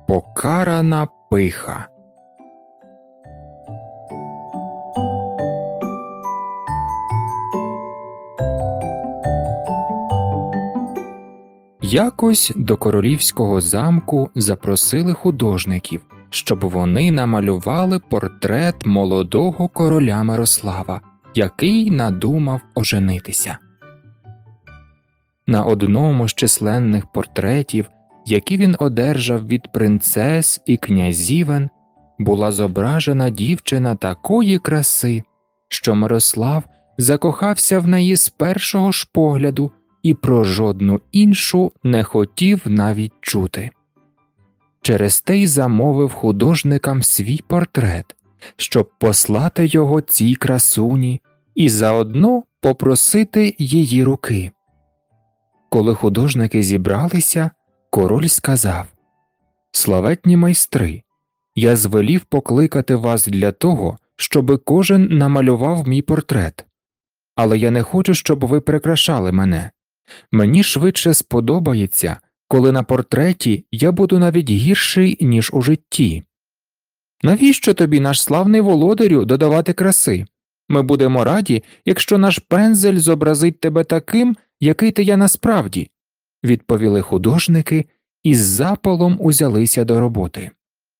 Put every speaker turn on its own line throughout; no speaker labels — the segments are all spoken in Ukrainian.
Покарана пиха. Якось до королівського замку запросили художників, щоб вони намалювали портрет молодого короля Мирослава, який надумав оженитися. На одному з численних портретів, які він одержав від принцес і князівен, була зображена дівчина такої краси, що Мирослав закохався в неї з першого ж погляду і про жодну іншу не хотів навіть чути. Через те й замовив художникам свій портрет, щоб послати його цій красуні і заодно попросити її руки. Коли художники зібралися, король сказав: «Славетні майстри, я звелів покликати вас для того, щоби кожен намалював мій портрет. Але я не хочу, щоб ви прикрашали мене. Мені швидше сподобається, коли на портреті я буду навіть гірший, ніж у житті. Навіщо тобі, наш славний володарю, додавати краси? Ми будемо раді, якщо наш пензель зобразить тебе таким, який ти є насправді», – відповіли художники і з запалом узялися до роботи.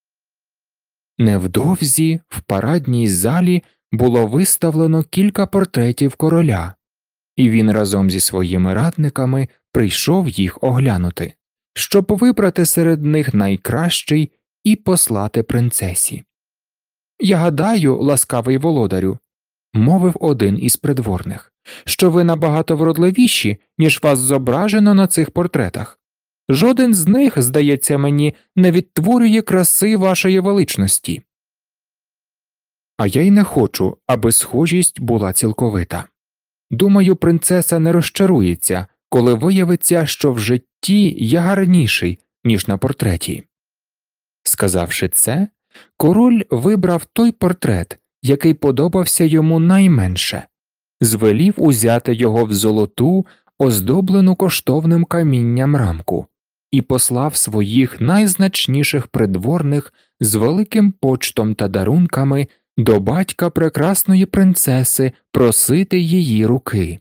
Невдовзі в парадній залі було виставлено кілька портретів короля, і він разом зі своїми радниками прийшов їх оглянути, щоб вибрати серед них найкращий і послати принцесі. «Я гадаю, ласкавий володарю», – мовив один із придворних, «що ви набагато вродливіші, ніж вас зображено на цих портретах. Жоден з них, здається мені, не відтворює краси вашої величності». «А я й не хочу, аби схожість була цілковита. Думаю, принцеса не розчарується, коли виявиться, що в житті я гарніший, ніж на портреті». Сказавши це, король вибрав той портрет, який подобався йому найменше, звелів узяти його в золоту, оздоблену коштовним камінням рамку, і послав своїх найзначніших придворних з великим почтом та дарунками до батька прекрасної принцеси просити її руки.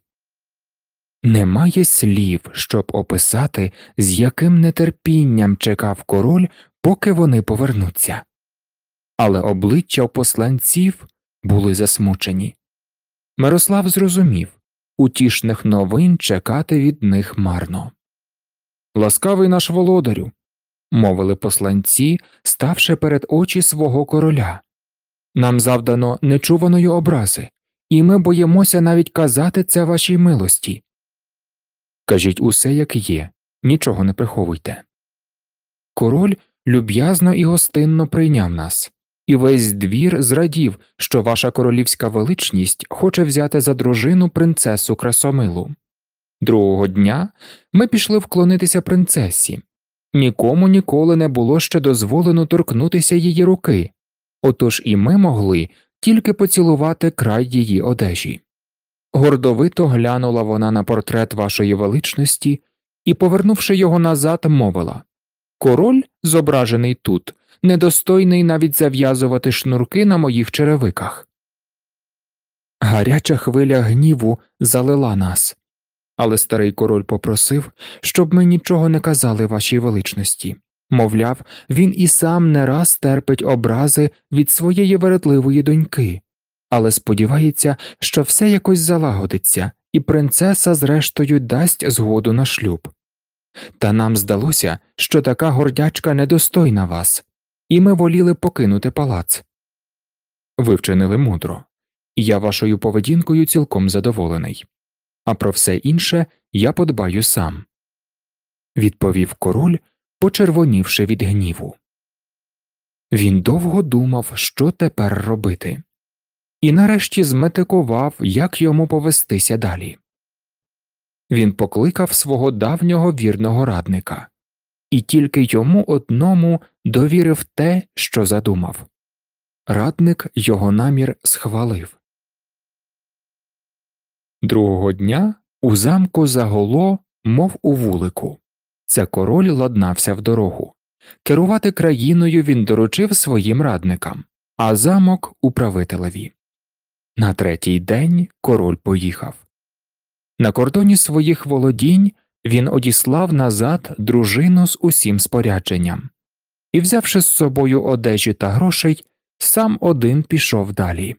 Немає слів, щоб описати, з яким нетерпінням чекав король, поки вони повернуться. Але обличчя у посланців були засмучені. Мирослав зрозумів, утішних новин чекати від них марно. «Ласкавий наш володарю», – мовили посланці, ставши перед очі свого короля, «нам завдано нечуваної образи, і ми боїмося навіть казати це вашій милості. Кажіть усе, як є, нічого не приховуйте». Король люб'язно і гостинно прийняв нас, і весь двір зрадів, що ваша королівська величність хоче взяти за дружину принцесу Красомилу. Другого дня ми пішли вклонитися принцесі. Нікому ніколи не було ще дозволено торкнутися її руки, отож і ми могли тільки поцілувати край її одежі. Гордовито глянула вона на портрет вашої величності і, повернувши його назад, мовила: «Король, зображений тут, недостойний навіть зав'язувати шнурки на моїх черевиках». Гаряча хвиля гніву залила нас, але старий король попросив, щоб ми нічого не казали вашій величності. Мовляв, він і сам не раз терпить образи від своєї вередливої доньки, але сподівається, що все якось залагодиться, і принцеса зрештою дасть згоду на шлюб. Та нам здалося, що така гордячка недостойна вас, і ми воліли покинути палац. Ви вчинили мудро, і я вашою поведінкою цілком задоволений. А про все інше я подбаю сам», – відповів король, почервонівши від гніву. Він довго думав, що тепер робити, і нарешті зметикував, як йому повестися далі. Він покликав свого давнього вірного радника, і тільки йому одному довірив те, що задумав. Радник його намір схвалив. Другого дня у замку загуло, мов у вулику. Це король ладнався в дорогу, Керувати країною він доручив своїм радникам, а замок – управителеві. На третій день король поїхав. На кордоні своїх володінь він одіслав назад дружину з усім спорядженням і, взявши з собою одежі та грошей, сам один пішов далі.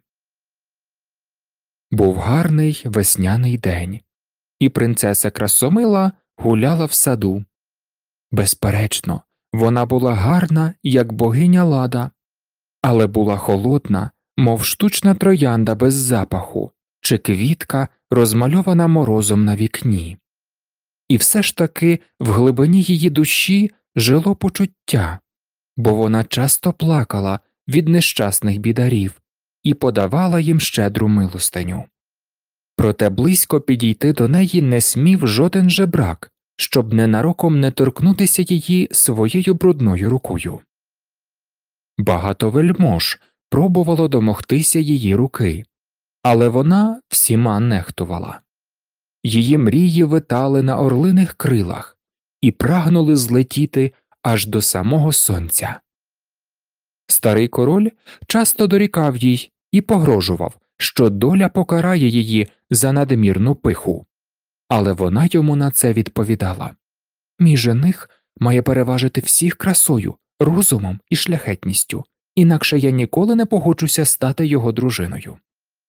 Був гарний весняний день, і принцеса Красомила гуляла в саду. Безперечно, вона була гарна, як богиня Лада, але була холодна, мов штучна троянда без запаху, чи квітка, розмальована морозом на вікні. І все ж таки в глибині її душі жило почуття, бо вона часто плакала від нещасних бідарів і подавала їм щедру милостиню. Проте близько підійти до неї не смів жоден жебрак, щоб ненароком не торкнутися її своєю брудною рукою. Багато вельмож пробувало домогтися її руки, але вона всіма нехтувала. Її мрії витали на орлиних крилах і прагнули злетіти аж до самого сонця. Старий король часто дорікав їй і погрожував, що доля покарає її за надмірну пиху. Але вона йому на це відповідала: «Мій жених має переважити всіх красою, розумом і шляхетністю, інакше я ніколи не погоджуся стати його дружиною».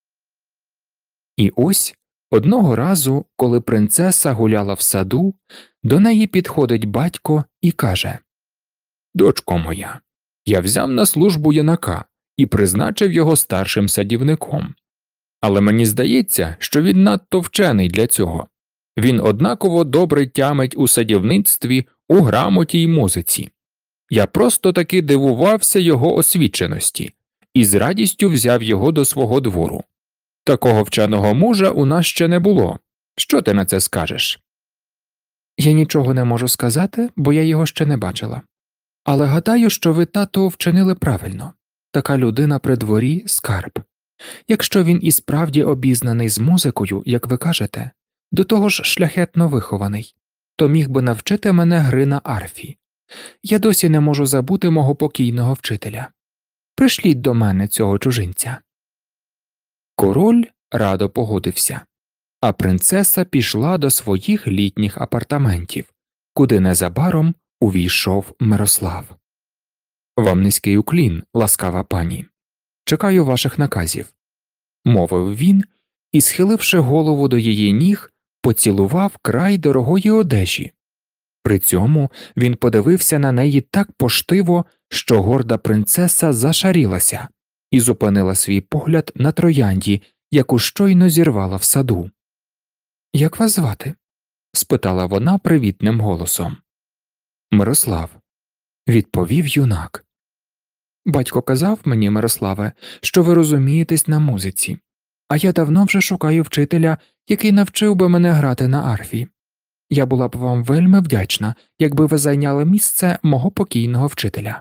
І ось одного разу, коли принцеса гуляла в саду, до неї підходить батько і каже: «Дочко моя, я взяв на службу юнака і призначив його старшим садівником. Але мені здається, що він надто вчений для цього. Він однаково добре тямить у садівництві, у грамоті й музиці. Я просто таки дивувався його освіченості і з радістю взяв його до свого двору. Такого вченого мужа у нас ще не було. Що ти на це скажеш?» «Я нічого не можу сказати, бо я його ще не бачила. Але гадаю, що ви, тато, вчинили правильно. Така людина при дворі – скарб. Якщо він і справді обізнаний з музикою, як ви кажете, до того ж шляхетно вихований, то міг би навчити мене гри на арфі. Я досі не можу забути мого покійного вчителя. Пришліть до мене цього чужинця». Король радо погодився, а принцеса пішла до своїх літніх апартаментів, куди незабаром увійшов Мирослав. «Вам низький уклін, ласкава пані. Чекаю ваших наказів», – мовив він і, схиливши голову до її ніг, поцілував край дорогої одежі. При цьому він подивився на неї так поштиво, що горда принцеса зашарілася і зупинила свій погляд на троянді, яку щойно зірвала в саду. «Як вас звати?» – спитала вона привітним голосом. «Мирослав», – відповів юнак. «Батько казав мені, Мирославе, що ви розумієтесь на музиці, а я давно вже шукаю вчителя, який навчив би мене грати на арфі. Я була б вам вельми вдячна, якби ви зайняли місце мого покійного вчителя».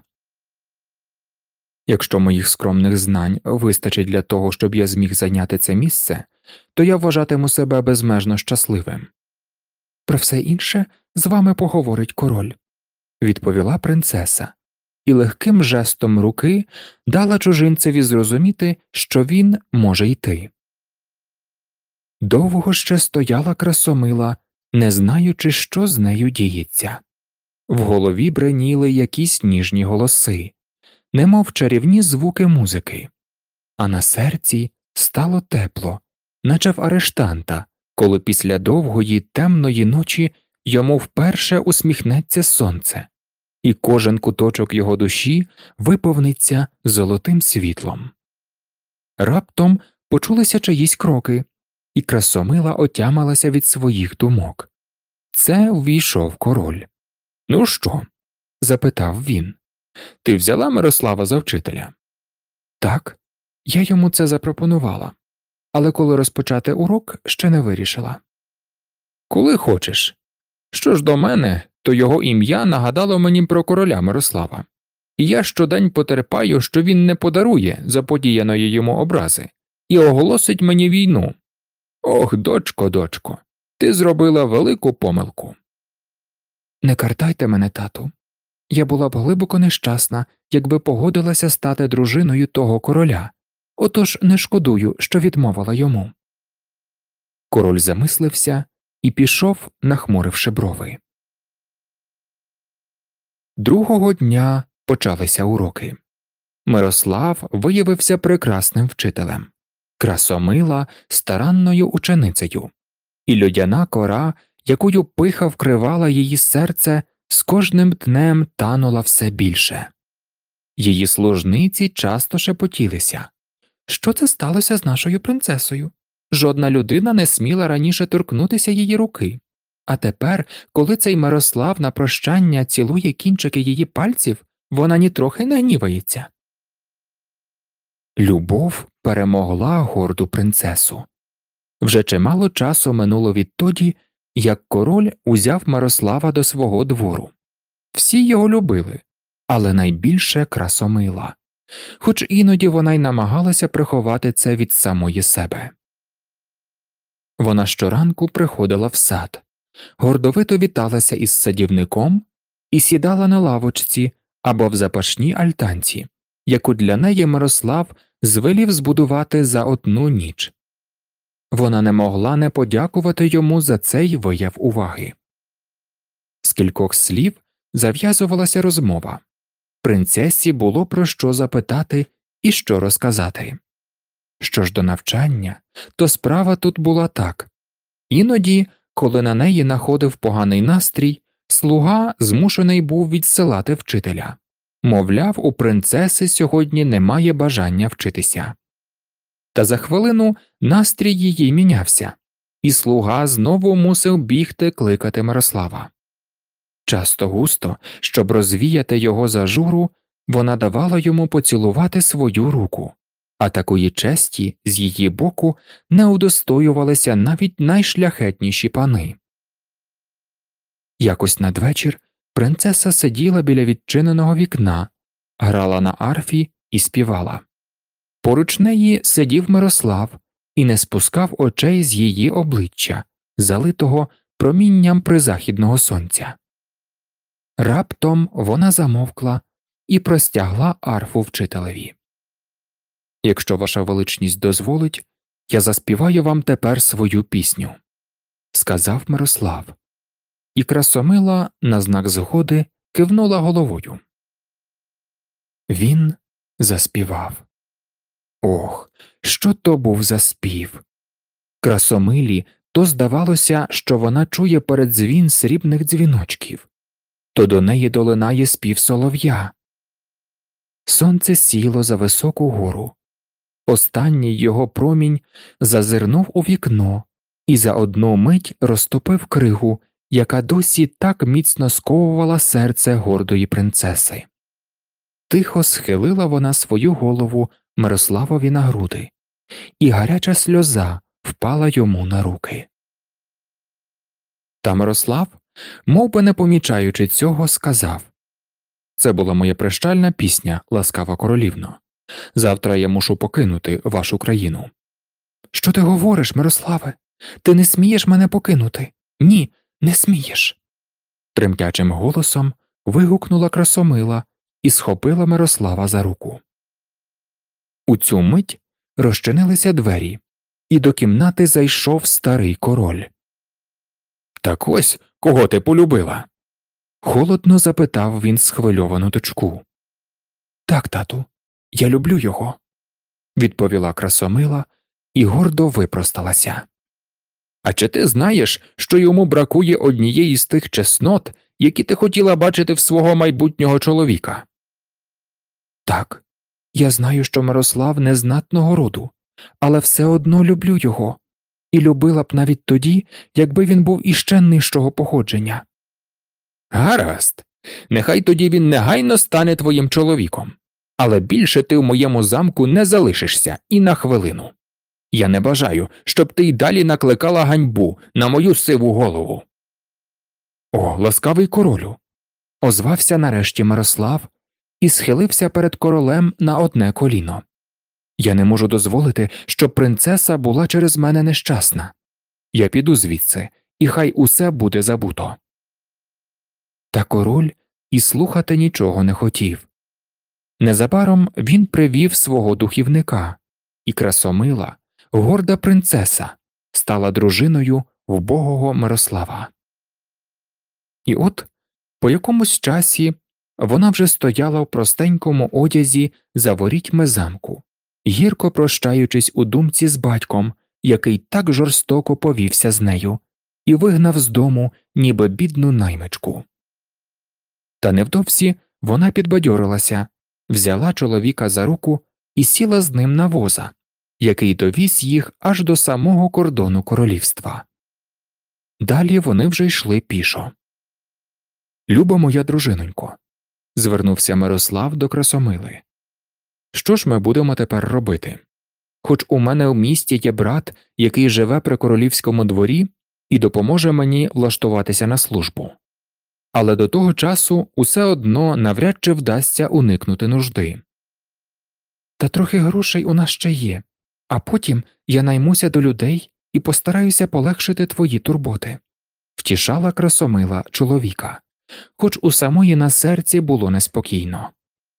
«Якщо моїх скромних знань вистачить для того, щоб я зміг зайняти це місце, то я вважатиму себе безмежно щасливим. Про все інше з вами поговорить король», – відповіла принцеса, і легким жестом руки дала чужинцеві зрозуміти, що він може йти. Довго ще стояла Красомила, не знаючи, що з нею діється. В голові бреніли якісь ніжні голоси, немов чарівні звуки музики, а на серці стало тепло, наче в арештанта, коли після довгої темної ночі йому вперше усміхнеться сонце, і кожен куточок його душі виповниться золотим світлом. Раптом почулися чиїсь кроки, і Красомила отямилася від своїх думок. Це увійшов король. «Ну що?» – запитав він. «Ти взяла Мирослава за вчителя?» «Так, я йому це запропонувала, але коли розпочати урок, ще не вирішила». «Коли хочеш. Що ж до мене, то його ім'я нагадало мені про короля Мирослава, і я щодень потерпаю, що він не подарує заподіяної йому образи і оголосить мені війну. Ох, дочко, ти зробила велику помилку». «Не картайте мене, тату. Я була б глибоко нещасна, якби погодилася стати дружиною того короля, отож не шкодую, що відмовила йому. Король замислився і пішов, нахмуривши брови. Другого дня почалися уроки. Мирослав виявився прекрасним вчителем, Красомила – старанною ученицею, і льодяна кора, якою пиха вкривала її серце, з кожним днем танула все більше. Її служниці часто шепотілися. Що це сталося з нашою принцесою? Жодна людина не сміла раніше торкнутися її руки. А тепер, коли цей Мирослав на прощання цілує кінчики її пальців, вона нітрохи не гнівається. Любов перемогла горду принцесу. Вже чимало часу минуло відтоді, як король узяв Мирослава до свого двору. Всі його любили, але найбільше Красомила, хоч іноді вона й намагалася приховати це від самої себе. Вона щоранку приходила в сад, гордовито віталася із садівником і сідала на лавочці або в запашній альтанці, яку для неї Мирослав звелів збудувати за одну ніч. Вона не могла не подякувати йому за цей вияв уваги. З кількох слів зав'язувалася розмова. Принцесі було про що запитати і що розказати. Що ж до навчання, то справа тут була так. Іноді, коли на неї находив поганий настрій, слуга змушений був відсилати вчителя. Мовляв, у принцеси сьогодні немає бажання вчитися. Та за хвилину настрій її мінявся, і слуга знову мусив бігти кликати Мирослава. Часто-густо, щоб розвіяти його зажуру, вона давала йому поцілувати свою руку, а такої честі з її боку не удостоювалися навіть найшляхетніші пани. Якось надвечір принцеса сиділа біля відчиненого вікна, грала на арфі і співала. Поруч неї сидів Мирослав і не спускав очей з її обличчя, залитого промінням призахідного сонця. Раптом вона замовкла і простягла арфу вчителеві. «Якщо ваша величність дозволить, я заспіваю вам тепер свою пісню», – сказав Мирослав. І Красомила на знак згоди кивнула головою. Він заспівав. Ох, що то був за спів! Красомилі то здавалося, що вона чує передзвін срібних дзвіночків, то до неї долинає спів солов'я. Сонце сіло за високу гору. Останній його промінь зазирнув у вікно і за одну мить розтопив кригу, яка досі так міцно сковувала серце гордої принцеси. Тихо схилила вона свою голову Мирославові на груди, і гаряча сльоза впала йому на руки. Та Мирослав, мов би не помічаючи цього, сказав: «Це була моя прощальна пісня, ласкава королівно. Завтра я мушу покинути вашу країну». «Що ти говориш, Мирославе? Ти не смієш мене покинути? Ні, не смієш!» Тремтячим голосом вигукнула Красомила і схопила Мирослава за руку. У цю мить розчинилися двері, і до кімнати зайшов старий король. «Так ось, кого ти полюбила?» – холодно запитав він схвильовану дочку. «Так, тату, я люблю його», – відповіла Красомила і гордо випросталася. «А чи ти знаєш, що йому бракує однієї з тих чеснот, які ти хотіла бачити в свого майбутнього чоловіка?» «Так, я знаю, що Мирослав незнатного роду, але все одно люблю його, і любила б навіть тоді, якби він був іще нижчого походження». «Гаразд, нехай тоді він негайно стане твоїм чоловіком, але більше ти в моєму замку не залишишся і на хвилину. Я не бажаю, щоб ти й далі накликала ганьбу на мою сиву голову». «О, ласкавий королю», – озвався нарешті Мирослав і схилився перед королем на одне коліно. «Я не можу дозволити, щоб принцеса була через мене нещасна. Я піду звідси, і хай усе буде забуто». Та король і слухати нічого не хотів. Незабаром він привів свого духівника, і Красомила, горда принцеса, стала дружиною вбогого Мирослава. І от по якомусь часі вона вже стояла в простенькому одязі за ворітьми замку, гірко прощаючись у думці з батьком, який так жорстоко повівся з нею, і вигнав з дому, ніби бідну наймичку. Та невдовзі вона підбадьорилася, взяла чоловіка за руку і сіла з ним на воза, який довіз їх аж до самого кордону королівства. Далі вони вже йшли пішо. «Люба моя дружинонько», – звернувся Мирослав до Красомили, – «що ж ми будемо тепер робити? Хоч у мене в місті є брат, який живе при королівському дворі і допоможе мені влаштуватися на службу. Але до того часу усе одно навряд чи вдасться уникнути нужди. Та трохи грошей у нас ще є, а потім я наймуся до людей і постараюся полегшити твої турботи», – втішала Красомила чоловіка, хоч у самої на серці було неспокійно.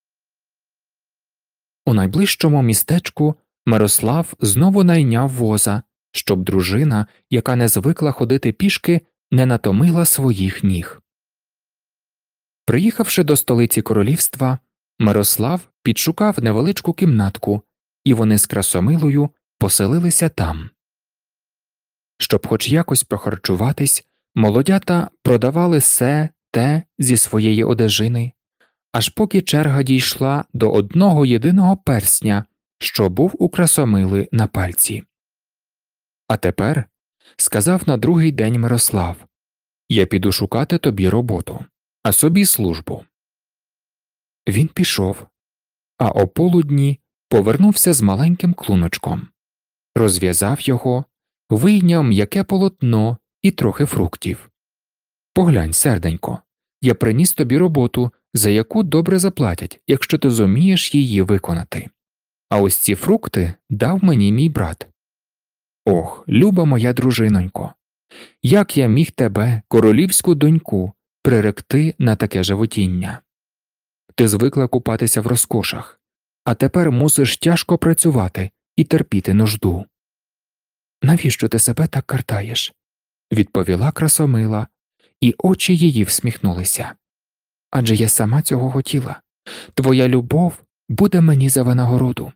У найближчому містечку Мирослав знову найняв воза, щоб дружина, яка не звикла ходити пішки, не натомила своїх ніг. Приїхавши до столиці королівства, Мирослав підшукав невеличку кімнатку, і вони з Красомилою поселилися там. Щоб хоч якось прохарчуватись, молодята продавали се, те зі своєї одежини, аж поки черга дійшла до одного єдиного персня, що був у Красомили на пальці. «А тепер», – сказав на другий день Мирослав, – «я піду шукати тобі роботу, а собі службу». Він пішов, а о полудні повернувся з маленьким клуночком, розв'язав його, вийняв м'яке полотно і трохи фруктів. «Поглянь, серденько, я приніс тобі роботу, за яку добре заплатять, якщо ти зумієш її виконати. А ось ці фрукти дав мені мій брат. Ох, люба моя дружинонько, як я міг тебе, королівську доньку, приректи на таке животіння? Ти звикла купатися в розкошах, а тепер мусиш тяжко працювати і терпіти нужду». «Навіщо ти себе так картаєш?» – відповіла Красомила, і очі її всміхнулися. «Адже я сама цього хотіла. Твоя любов буде мені за винагороду».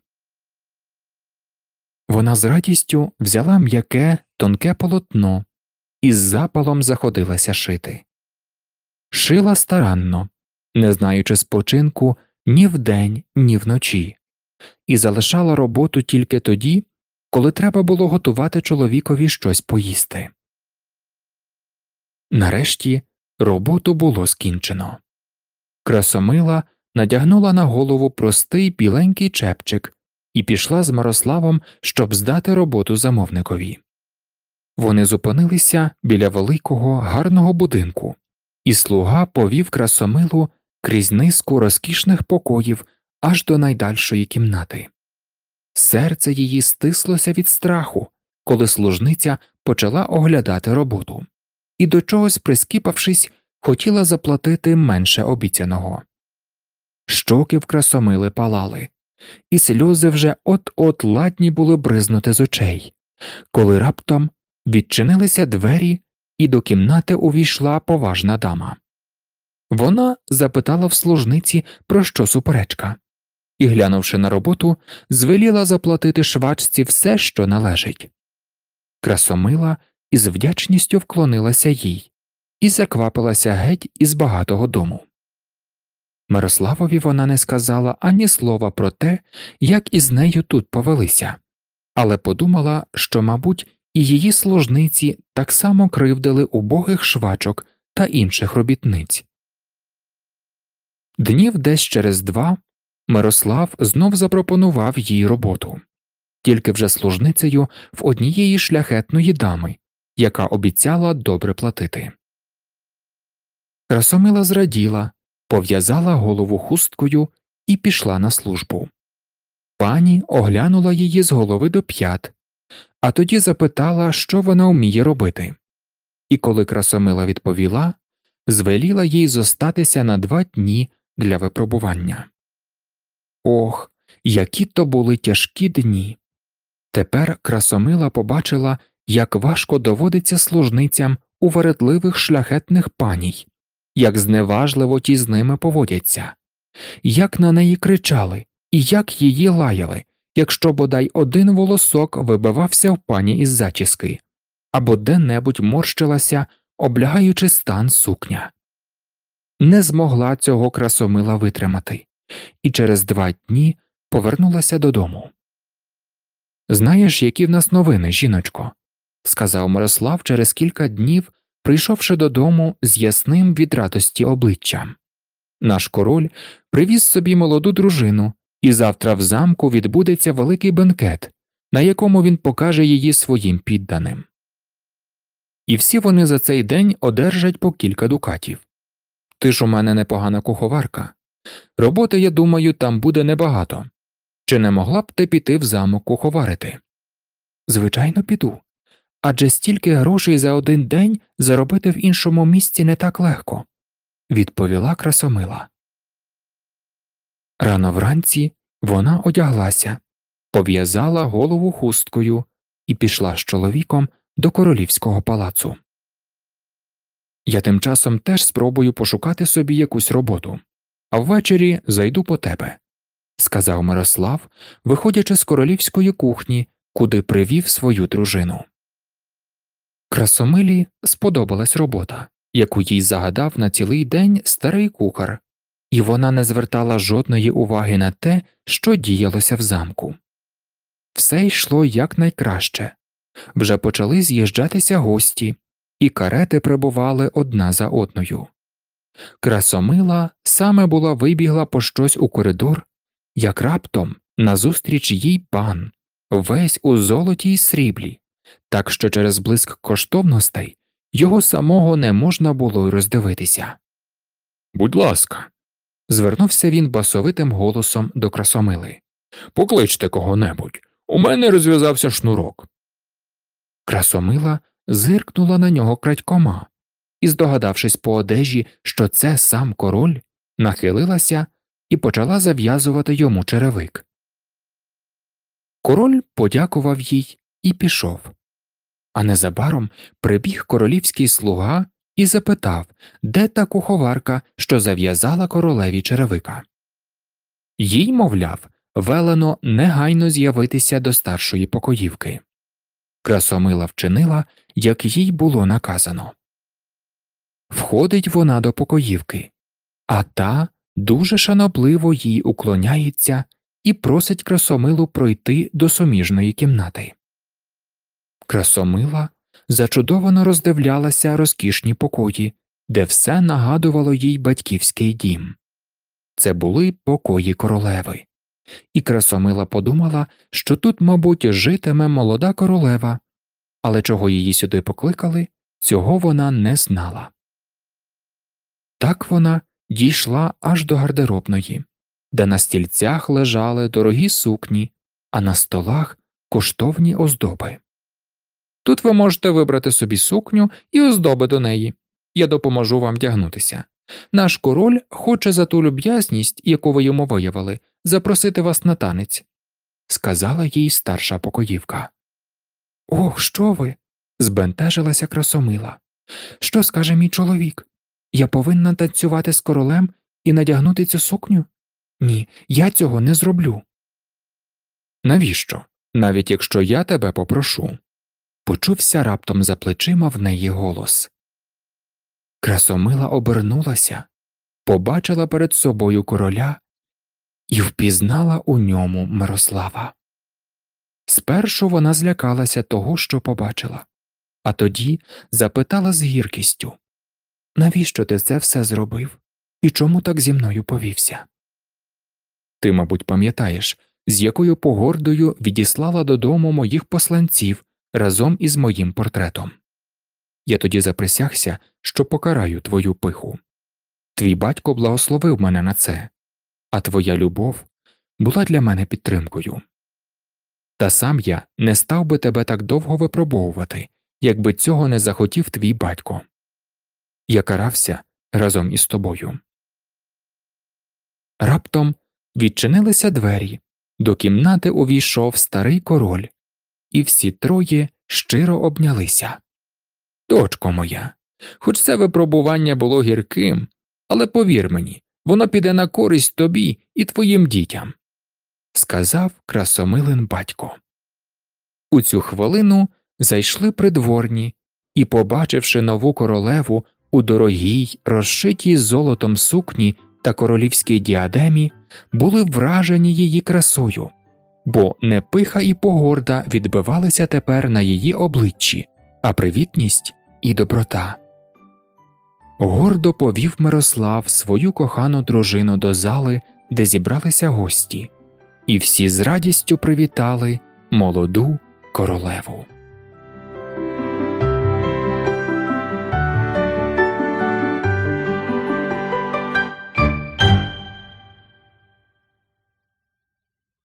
Вона з радістю взяла м'яке, тонке полотно і з запалом заходилася шити. Шила старанно, не знаючи спочинку ні вдень, ні вночі, і залишала роботу тільки тоді, коли треба було готувати чоловікові щось поїсти. Нарешті роботу було скінчено. Красомила надягнула на голову простий біленький чепчик і пішла з Мирославом, щоб здати роботу замовникові. Вони зупинилися біля великого, гарного будинку, і слуга повів Красомилу крізь низку розкішних покоїв аж до найдальшої кімнати. Серце її стислося від страху, коли служниця почала оглядати роботу, і до чогось прискіпавшись, хотіла заплатити менше обіцяного. Щоки в Красомили палали, і сльози вже от-от ладні були бризнути з очей, коли раптом відчинилися двері, і до кімнати увійшла поважна дама. Вона запитала в служниці, про що суперечка, і, глянувши на роботу, звеліла заплатити швачці все, що належить. Красомила із вдячністю вклонилася їй і заквапилася геть із багатого дому. Мирославові вона не сказала ані слова про те, як із нею тут повелися, але подумала, що, мабуть, і її служниці так само кривдили убогих швачок та інших робітниць. Днів десь через 2 Мирослав знов запропонував їй роботу, тільки вже служницею в однієї шляхетної дами, яка обіцяла добре платити. Красомила зраділа, пов'язала голову хусткою і пішла на службу. Пані оглянула її з голови до п'ят, а тоді запитала, що вона вміє робити. І коли Красомила відповіла, звеліла їй зостатися на 2 дні для випробування. Ох, які то були тяжкі дні! Тепер Красомила побачила, як важко доводиться служницям у вередливих шляхетних паній, як зневажливо ті з ними поводяться, як на неї кричали і як її лаяли, якщо бодай один волосок вибивався в пані із зачіски, або де-небудь морщилася, облягаючи стан сукня. Не змогла цього Красомила витримати, і через 2 дні повернулася додому. «Знаєш, які в нас новини, жіночко?» – сказав Мирослав через кілька днів, прийшовши додому з ясним від радості обличчям. «Наш король привіз собі молоду дружину, і завтра в замку відбудеться великий бенкет, на якому він покаже її своїм підданим. І всі вони за цей день одержать по кілька дукатів. Ти ж у мене непогана куховарка. Роботи, я думаю, там буде небагато. Чи не могла б ти піти в замок куховарити?» «Звичайно, піду. Адже стільки грошей за один день заробити в іншому місці не так легко», – відповіла Красомила. Рано вранці вона одяглася, пов'язала голову хусткою і пішла з чоловіком до королівського палацу. «Я тим часом теж спробую пошукати собі якусь роботу, а ввечері зайду по тебе», – сказав Мирослав, виходячи з королівської кухні, куди привів свою дружину. Красомилі сподобалась робота, яку їй загадав на цілий день старий кухар, і вона не звертала жодної уваги на те, що діялося в замку. Все йшло якнайкраще. Вже почали з'їжджатися гості, і карети прибували одна за одною. Красомила саме була вибігла по щось у коридор, як раптом назустріч їй пан, весь у золоті й сріблі, так що через блиск коштовностей його самого не можна було й роздивитися. «Будь ласка», – звернувся він басовитим голосом до Красомили, – «покличте кого-небудь, у мене розв'язався шнурок». Красомила зиркнула на нього крадькома і, здогадавшись по одежі, що це сам король, нахилилася і почала зав'язувати йому черевик. Король подякував їй і пішов. А незабаром прибіг королівський слуга і запитав, де та куховарка, що зав'язала королеві черевика. Їй, мовляв, велено негайно з'явитися до старшої покоївки. Красомила вчинила, як їй було наказано. Входить вона до покоївки, а та дуже шанобливо їй уклоняється і просить Красомилу пройти до суміжної кімнати. Красомила зачудовано роздивлялася розкішні покої, де все нагадувало їй батьківський дім. Це були покої королеви. І Красомила подумала, що тут, мабуть, житиме молода королева, але чого її сюди покликали, цього вона не знала. Так вона дійшла аж до гардеробної, де на стільцях лежали дорогі сукні, а на столах коштовні оздоби. «Тут ви можете вибрати собі сукню і оздоби до неї. Я допоможу вам вдягнутися. Наш король хоче за ту люб'язність, яку ви йому виявили, запросити вас на танець», – сказала їй старша покоївка. «Ох, що ви!» – збентежилася Красомила. «Що скаже мій чоловік? Я повинна танцювати з королем і надягнути цю сукню? Ні, я цього не зроблю». «Навіщо? Навіть якщо я тебе попрошу», – почувся раптом за плечима в неї голос. Красомила обернулася, побачила перед собою короля і впізнала у ньому Мирослава. Спершу вона злякалася того, що побачила, а тоді запитала з гіркістю: «Навіщо ти це все зробив? І чому так зі мною повівся?» «Ти, мабуть, пам'ятаєш, з якою погордою відіслала додому моїх посланців разом із моїм портретом. Я тоді заприсягся, що покараю твою пиху. Твій батько благословив мене на це, а твоя любов була для мене підтримкою. Та сам я не став би тебе так довго випробовувати, якби цього не захотів твій батько. Я карався, разом із тобою. Раптом відчинилися двері, до кімнати увійшов старий король, і всі троє щиро обнялися. «Дочко моя, хоч це випробування було гірким, але повір мені, воно піде на користь тобі і твоїм дітям», – сказав красомилин батько. У цю хвилину зайшли придворні і, побачивши нову королеву у дорогій, розшитій золотом сукні та королівській діадемі, були вражені її красою, бо не пиха і погорда відбивалися тепер на її обличчі, а привітність і доброта. Гордо повів Мирослав свою кохану дружину до зали, де зібралися гості, і всі з радістю привітали молоду королеву.